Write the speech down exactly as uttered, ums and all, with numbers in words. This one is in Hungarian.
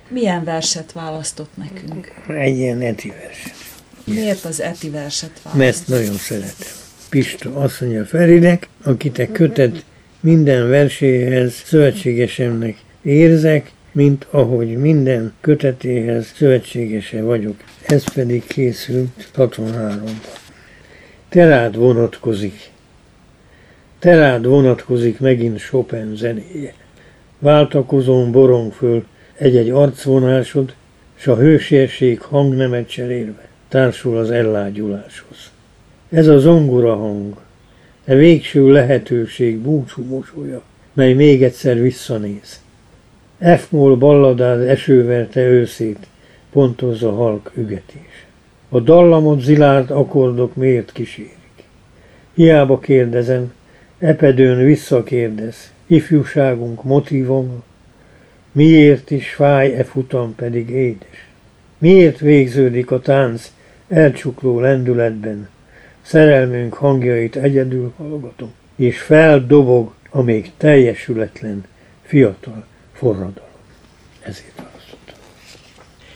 Milyen verset választott nekünk? Egy ilyen eti verset. Miért az eti verset választott? Mert nagyon szeretem. Pista azt mondja Ferinek, akit a kötet minden verséhez szövetségesemnek érzek, mint ahogy minden kötetéhez szövetségese vagyok. Ez pedig készült hatvanháromban. Te rád vonatkozik. Te rád vonatkozik megint Chopin zenéje. Váltakozón borong föl egy-egy arcvonásod, s a hősiesség hangnemet cserélve társul az ellágyuláshoz. Ez a zongora hang, e végső lehetőség búcsú mosolya, mely még egyszer visszanéz. F-moll balladád esőverte őszét, pontozza halk ügetés. A dallamot zilárd akkordok miért kísérik? Hiába kérdezem, epedőn visszakérdez, ifjúságunk motívom, miért is fáj e futam pedig édes? Miért végződik a tánc elcsukló lendületben? Szerelmünk hangjait egyedül hallgatom, és feldobog a még teljesületlen fiatal forradalom. Ezért van.